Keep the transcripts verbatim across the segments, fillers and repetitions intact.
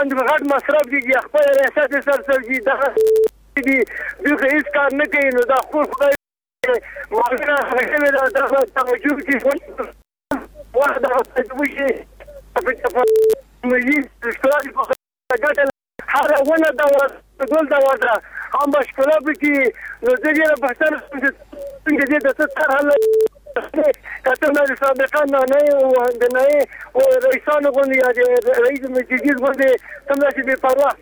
غټ مصرف دي خپل ریاست سرسبزي دغه دي دوی هیڅ کار نه کوي نو دا خو خدای مالونه هغه دا دغه توجه کوي واحد وشي په ملي اشتراک په ګټه هر ونه دا ټول دا وځه هم مشکله بکی نو دغه په ستر څنګه دې د ستر حل کته نه سابقا نه نه او نه او رئیسانو غونډه یا رئیس مجلس غونډه څنګه چې په پروا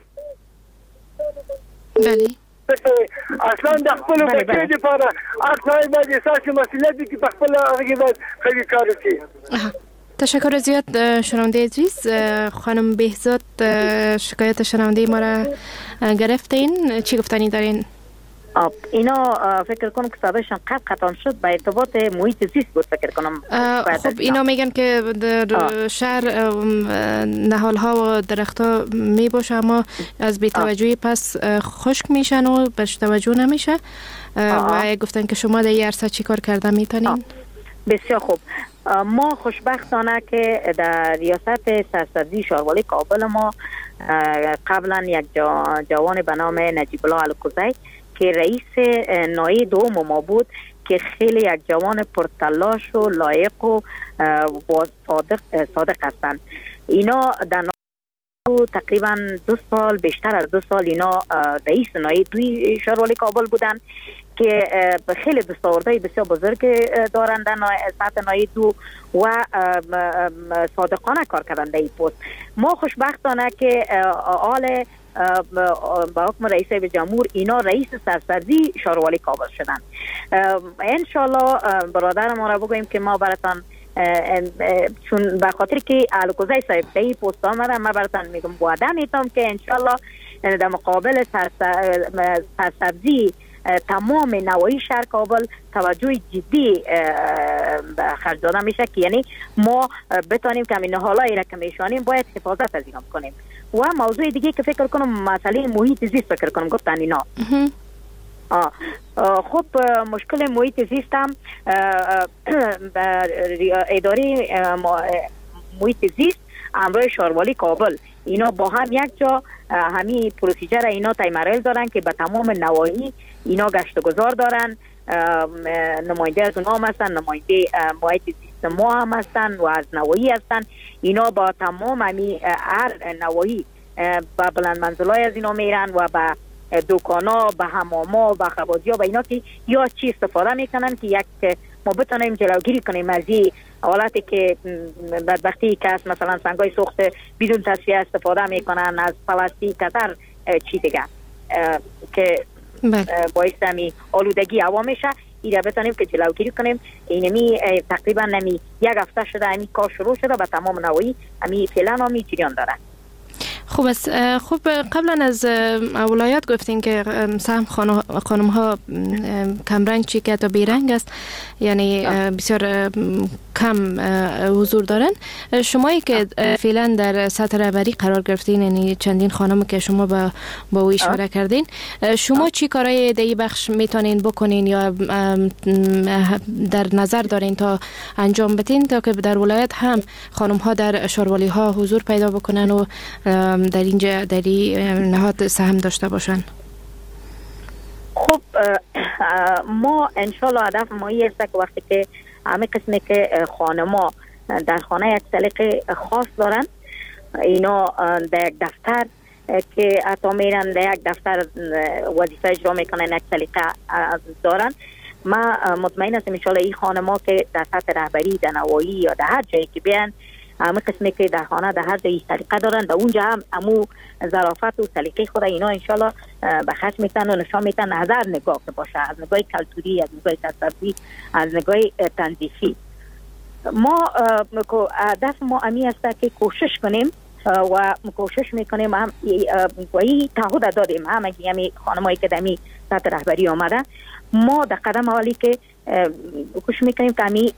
بله اصلا د خپل بچی لپاره اصلا باید اساسي مسئله دي چې په خپل هغه باید خیلی کار وکړي. تشکر زیاد شنونده عزیز. خانم بهزاد شکایت شنونده ما را گرفتین، چی گفتنی دارین؟ آب اینا فکر کنم که صدایشان قد قطعا شد به ارتباط محیط زیست بود فکر کنم. خب اینا میگن که در شهر نهال ها و درخت ها می باشه اما از بی‌توجهی پس خشک میشن و بهش توجه نمیشه و گفتن که شما در این عرصه چی کار کرده میتونین؟ بسیار خوب. ما خوشبختانه که در ریاست سرسبزی شاروالی کابل ما قبلا یک جوان به نام نجیب الله الکوزی که رئیس نایه دوم ما بود که خیلی یک جوان پرتلاش و لایق و صادق صادق هستند. اینا در تقریبا دو سال بیشتر از دو سال اینا رئیس نایه دوی شاروالی کابل بودن که خیلی دستاوردهای بسیار بزرگ دارند در سطح نایه دو و صادقانه کار کردن در این پست. ما خوشبختانه که آل با حکم رئیس جمهور اینا رئیس سرسبزی شاروالی کابل شدن. انشالله برادر ما را بگوییم که ما براتان چون به خاطر که الکوزی صاحب به این پست آمدن ما براتان میگم وعده میتونم که انشالله در مقابل سرسبزی تمام نواحی شهر کابل توجه جدی خرج داده میشه که یعنی ما بتانیم که این حالایی را که میشانیم باید حفاظت از اینا کنیم. و موضوع دیگه که فکر کنم مسئله محیط زیست فکر کنم گفتن اینا. آه. آه خب مشکل محیط زیست هم اداره محیط زیست امروی شاروالی کابل اینا با هم یک جا همین پروسیجر اینا تایمرل دارن که به تمام نواحی اینا گشت و گذار دارن. نماینده از اونها هم هستن، نماینده محیط زیست ما هم هستن و از نواحی هستن. اینا با تمام همی هر نواحی با بلند منزلای از اینا میرن و با دکانا، با حماما، با خبازی ها و اینا که یا چی استفاده میکنن که یک ما بتونیم جلوگیری کنیم از این حالاتی که بدبختی کس مثلا سنگای سوخت بدون تصفیه استفاده میکنن از پلاستیک کتر چی دیگه که باعث همی آلودگی هوا میشه. ایره بتانیم که جلوگیری کنیم. اینمی تقریبا نمی یک هفته شده همی کار شروع شده و تمام نواحی همی فعلا همی جریان داره. خوب است. خوب قبلا از ولایت گفتین که سهم خانم ها کمرنگ چی که تا بیرنگ است یعنی بسیار کم حضور دارن. شمایی که فعلا در سطح رهبری قرار گرفتین یعنی چندین خانم که شما با با او اشاره کردین شما چی کارهای در این بخش میتونین بکنین یا در نظر دارین تا انجام بدین تا که در ولایت هم خانم ها در شاروالی ها حضور پیدا بکنن و در اینجا در این نهاد سهم داشته باشن؟ خب ما انشالله هدف ما این است که وقتی که همه قسمی که خانما در خانه یک سلیقه خاص دارن اینا در یک دفتر که حتی میرن در یک دفتر وظیفه اجرا میکنن یک سلیقه دارن. ما مطمئن هستم انشالله این خانما که در سطح رهبری در نواحی یا در هر جایی که بیان همه قسمی که در خانه در هر جایی سلیقه دارن در اونجا هم امو ظرافت و سلیقه خود اینا انشالله به خرج میتن و نشان میتن از هر نگاه که باشه، از نگاه کلتوری، از نگاه تصوفی، از نگاه تنظیفی. ما هدف ما امی است که کوشش کنیم و کوشش میکنیم هم وی تعهد دادیم هم یعنی خانمایی که دمی سطح رهبری آمده ما در قدم اولی که کوشش میکنیم که امی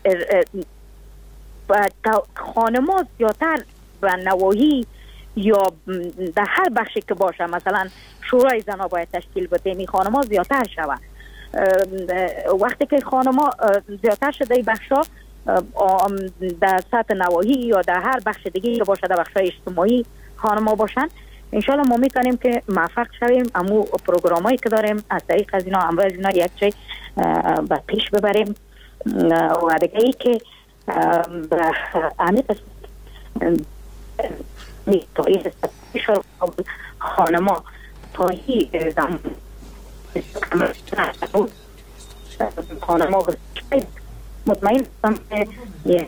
خانما زیادتر و نواحی یا در هر بخشی که باشه مثلا شورای زنها باید تشکیل بده می خانما زیادتر شود. وقتی که خانما زیادتر شده این بخشا در سطح نواحی یا در هر بخش دیگه که باشه در بخشای اجتماعی خانما باشن انشالله ما میتونیم که موفق شویم. امو پروگرامایی که داریم از طریق از اینا امروز از اینا یک چی به پیش ببریم و دیگه ای که به امیت تاریخ خانما تایی زمان خانما مطمئن هستم که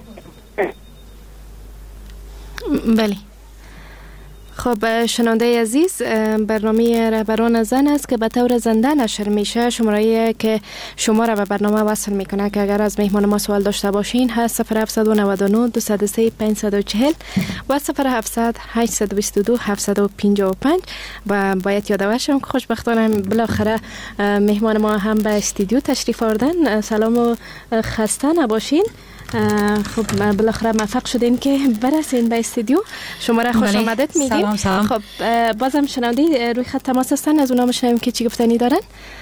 بله. خب شنونده عزیز، برنامه رهبران زن است که به طور زنده نشر میشه. شماره که شما را به برنامه وصل میکنه که اگر از مهمان ما سوال داشته باشین هست صفر هفت نه نه دو صفر سه پنج چهار صفر و صفر هفت هشت دو دو هفت پنج پنج. و باید یادآور شم که خوشبختانه بالاخره مهمان ما هم به استودیو تشریف آوردن. سلام و خسته نباشین. خب بالاخره موفق شدین که برسین به استودیو. شما را خوش آمدید میگیم. سلام سلام. خب بازم شنونده روی خط تماس هستن، از اونا میشنویم که چی گفتنی دارن.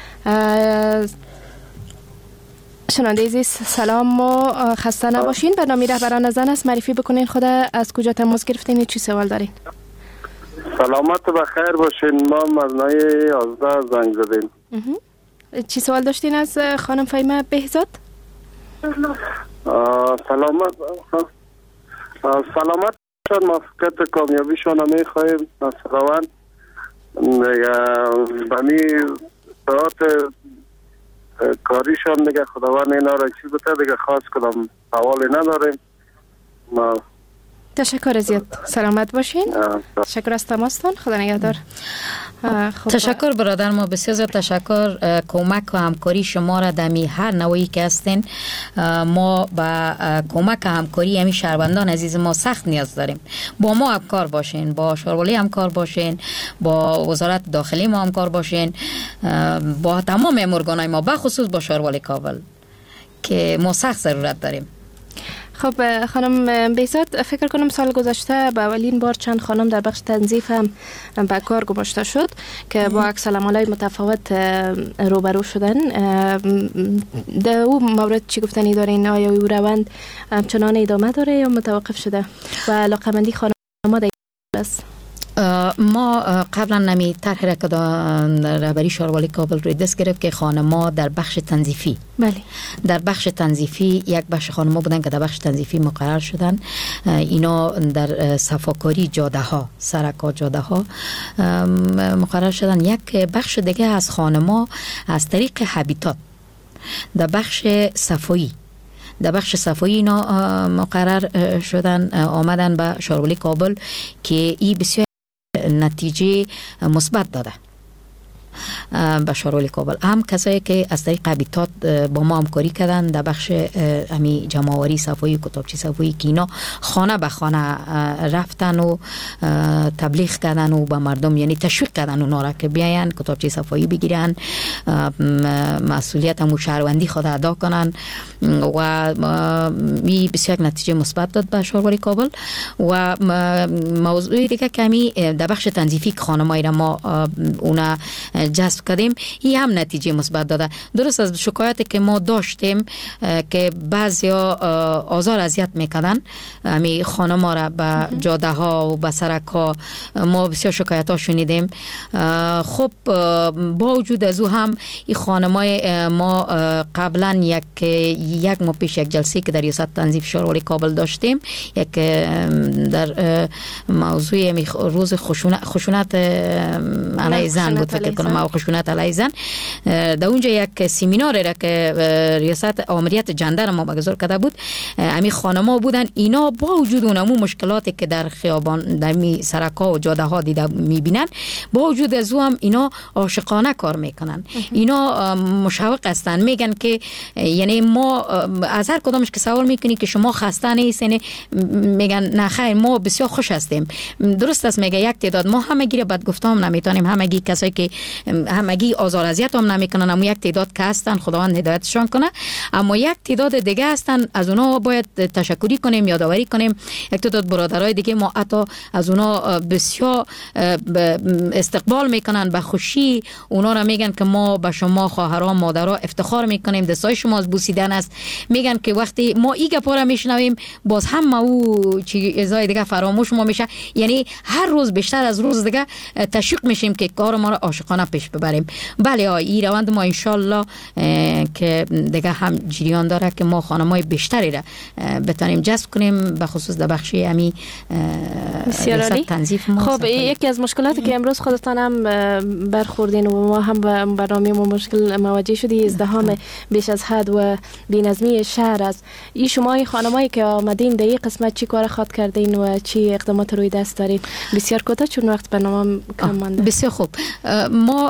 شنونده عزیز سلام و خسته نباشین. برنامه رهبران زن است. معرفی بکنین خود، از کجا تماس گرفتین، چی سوال دارین؟ سلامت و بخیر باشین. ما مزنای یازده زنگ زدیم. چی سوال داشتین از خانم فهیمه بهزاد؟ سلامت سلامت شان موفقیت کامیابیشان می خواهیم مثلا بمی ساعت کاریشان دیگه خداوند اینا را چیز بده دیگه، خاص کدام سوالی نداریم. ما تشکر زیاد. سلامت باشین. تشکر از تماستان. خدا نگهدار. تشکر برادر ما، بسیار زیاد تشکر. کمک و همکاری شما را دمی هر نوعی که هستین. ما با کمک و همکاری همین شهروندان عزیز ما سخت نیاز داریم. با ما همکار باشین، با شاروالی همکار باشین، با وزارت داخلی ما همکار باشین، با تمام ارگان‌های ما، بخصوص با شاروالی کابل که ما سخت ضرورت داریم. خب خانم بهزاد، فکر کنم سال گذشته به اولین بار چند خانم در بخش تنظیف هم به کار گماشته شد که با عکس العمل‌های متفاوت روبرو شدن. در او مورد چی گفتنی دارین؟ آیا او روند همچنان ادامه داره یا متوقف شده و علاقه‌مندی خانم در است؟ ما قبلا نمی طرح را که رهبری شاروالی کابل روی دست گرفت که خانم‌ها در بخش تنظیفی، بله، در بخش تنظیفی یک بخش خانم‌ها بودن که در بخش تنظیفی مقرر شدن. اینا در صفاکاری جاده ها، سرکا جاده ها مقرر شدن. یک بخش دیگه از خانم‌ها از طریق هابیتات در بخش صفایی در بخش صفایی اینا مقرر شدن، آمدن به شاروالی کابل که این بسیار نتیجه مثبت داده به شاروالی کابل. هم کسایی که از طریق هابیتات با ما همکاری کردن در بخش امی جمع‌آوری صفایی، کتابچه صفایی که اینا خانه به خانه رفتن و تبلیغ کردن و به مردم یعنی تشویق کردن اونا را که بیاین کتابچه صفایی بگیرن، مسئولیت هم شهروندی خود ادا کنن و می بسیار نتیجه مثبت داد به شاروالی کابل. و موضوع دیگه کمی در بخش تنظیفی که خانمایی را ما اونا جذب کردیم، این هم نتیجه مثبت داده. درست از شکایتی که ما داشتیم که بعضیا آزار اذیت میکردن امی خانم‌ها را به جاده ها و به سرک ها، ما بسیار شکایت ها شنیدیم. خب با وجود از او هم این خانم‌های ما قبلا یک یک ماه پیش یک جلسه که در ریاست تنظیف شاروالی کابل داشتیم، یک در موضوع روز خشونت خشونت علیه زن بود، فکر کنم او خشونت علیه زن، در اونجا یک سمینار را که ریاست آمریت جندر ما برگزار کرده بود، امی خانم‌ها بودن. اینا با وجود اونمو مشکلاتی که در خیابان در می سرکا و جاده ها دیده میبینن، با وجود از او هم اینا عاشقانه کار میکنن. اینا مشوق هستن، میگن که یعنی ما از هر کدامش که سوال میکنی که شما خسته نیستین، میگن نه خیر ما بسیار خوش هستیم. درست است، میگه یک تعداد ما همگی را بدگفتم نمیتونیم، همگی کسایی که همگی آزار اذیت هم نمیکنن، اما یک تعداد که هستن خداوند هدایتشان کنه، اما یک تعداد دیگه هستن از اونا باید تشکری کنیم، یادآوری کنیم. یک تعداد برادرای دیگه ما حتی از اونا بسیار استقبال میکنن به خوشی، اونا را میگن که ما به شما خواهران مادرها افتخار میکنیم، دستای شما از بوسیدن است. میگن که وقتی ما ایگه پاره میشنویم باز هم او چیزای دیگه فراموش ما میشه، یعنی هر روز بیشتر از روز دیگه تشویق میشیم که کار ما را عاشقانه پیش ببریم. بله این روند ما انشالله که دیگه هم جریان داره که ما خانمای بیشتری را بتونیم جذب کنیم، به خصوص در بخش امی ریاست تنظیف ما. خب یکی از مشکلاتی که امروز خودتان هم برخوردین و ما هم به برنامه ما مشکل مواجه شدی، ازدحام بیش از حد و بی‌نظمی شهر است. این شما خانمایی که آمدین در این قسمت چی کار خود کردین و چی اقدامات روی دست دارین؟ بسیار کوتاه چون وقت برنامه کم مانده. بسیار خوب. ما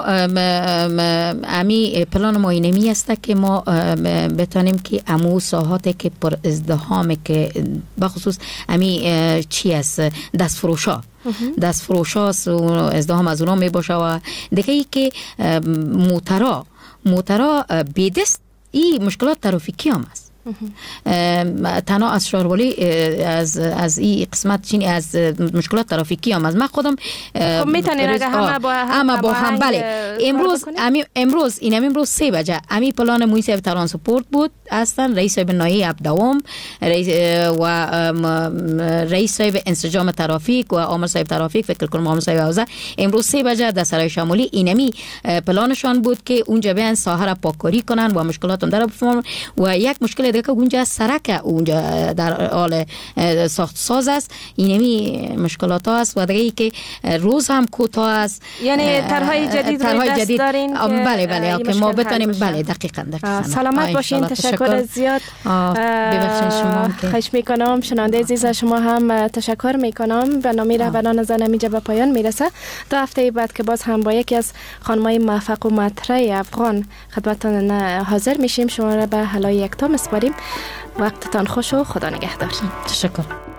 امی پلان ما اینمی است که ما بتانیم که امو ساحاتی که پر ازدحام که بخصوص امی چی است دست فروشا دست فروشاست و ازدحام از اونا می باشه و دیگه ای که موترا موترا بیدست این مشکلات ترافیکی هم است. تنها از شاروالی از از این قسمت چینی از مشکلات ترافیکی هم از من خودم خب میتونین اگه همه با هم با هم بله امروز امی امروز این امروز سه بجه امی پلان مویسیو ترانسپورت بود هستن، رئیس صاحب نایی عبدوام رئیس و رئیس صاحب انسجام ترافیک و عامل صاحب ترافیک فکر کنم عامل صاحب حوزه امروز سه بجه در سرای شمالی اینمی پلانشان بود که اونجا بیان ساحه را پاککاری کنن و مشکلات اون در بفهمن. و یک مشکل دیگه که اونجا سرک اونجا در حال ساخت ساز است، اینمی مشکلات ها است و دیگه ای که روز هم کوتاه است، یعنی طرحهای جدید روی دست جدید دارین که بله بله که ما بتونیم بله دقیقاً دقیقاً سلامت باشین. تشکر زیاد ببخشید شما که خواهش میکنم. شنونده عزیز شما هم تشکر میکنم. برنامه رهبران زن اینجا به پایان میرسه. تا هفته بعد که باز هم با یکی از خانمای موفق و مطرح افغان خدمتتان حاضر میشیم. شما را به حلای یکتا میسپاریم. وقتتان خوش و خدا نگهدار. تشکر.